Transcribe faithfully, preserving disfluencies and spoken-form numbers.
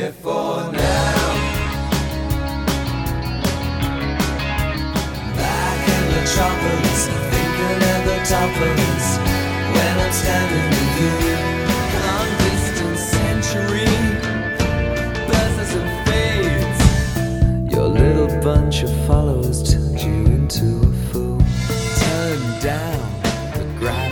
here for now. Back in the metropolis, thinking of the topless when I'm standing with you. Long distance century blesses and fades. Your little bunch of followers turned you into a fool. Turn down the grass.